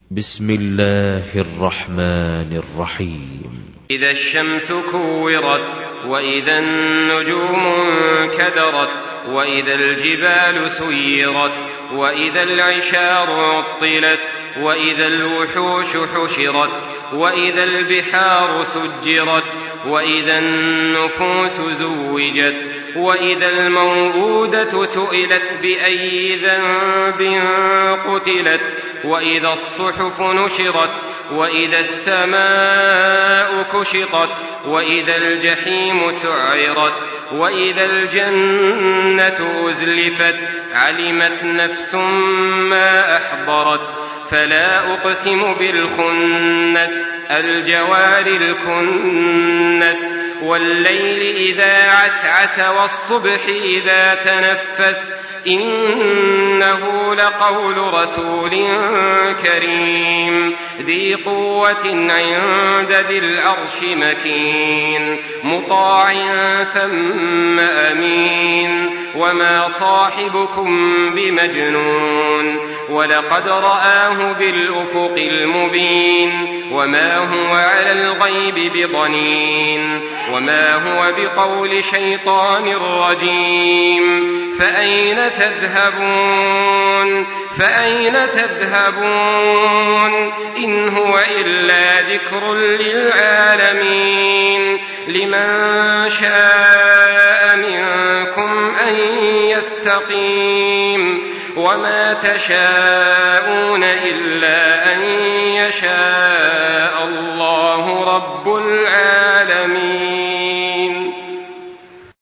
بسم الله الرحمن الرحيم. إذا الشمس كورت، وإذا النجوم انكدرت، وإذا الجبال سيرت، وإذا العشار عطلت، وإذا الوحوش حشرت، وإذا البحار سجرت، وإذا النفوس زوجت، وإذا الموءودة سئلت بأي ذنب قتلت، وإذا الصحف نشرت، وإذا السماء كشطت، وإذا الجحيم سعرت، وإذا الجنة أزلفت، علمت نفس ما أحضرت. فلا أقسم بالخنس، الجوار الكنس، والليل إذا عسعس، والصبح إذا تنفس، إنه لقول رسول كريم ذي قوة عند ذي العرش مكين، مطاع ثم أمين، وما صاحبكم بمجنون، ولقد رآه بالأفق المبين، وما هو على الغيب بضنين، وما هو بقول شيطان رجيم. فأين تذهبون إن هو إلا ذكر للعالمين، لمن شاء منكم أن يستقيم، وما تشاءون إلا أن يشاء